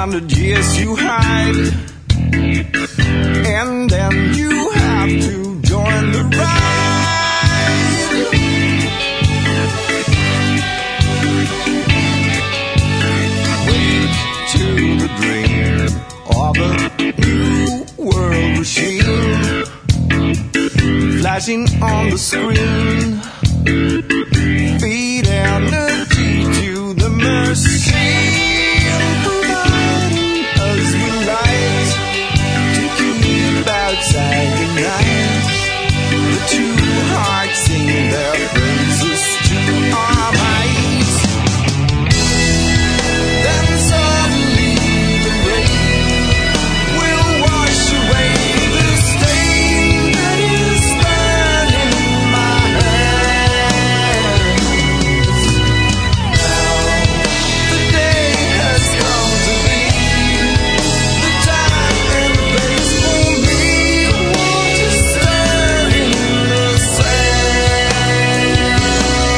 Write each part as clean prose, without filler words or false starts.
100 years you hide, and then you have to join the ride. Wake to the dream of a new world machine, flashing on the screen. Feed energy to the machine, providing us with light to keep outside the night. The two hearts sing their praises to our minds. Then suddenly the rain will wash away the stain that is burning in my hands. Now the day has come to be, the time and place for me. Water stirring in the sand.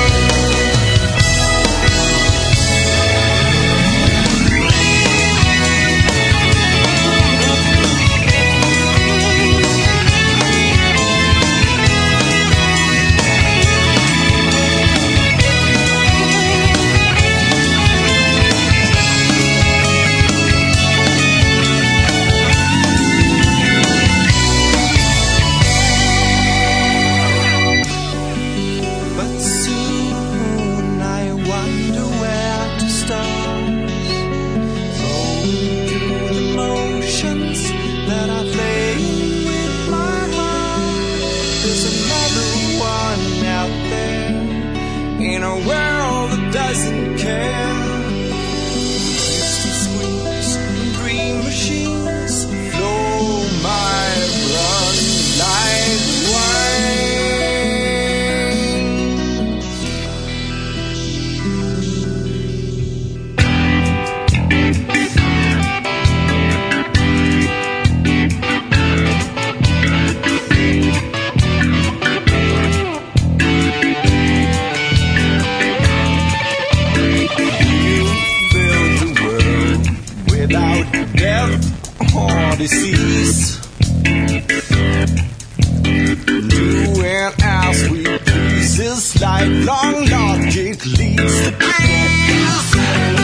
But soon I wonder where to start, flowing through the motions that are playing with my heart. There's another one out there in a world that doesn't care. Crystal squeaks and dream machines flow my blood like wine. You build the world without death or disease, doing as we please. This lifelong logic leads to peace.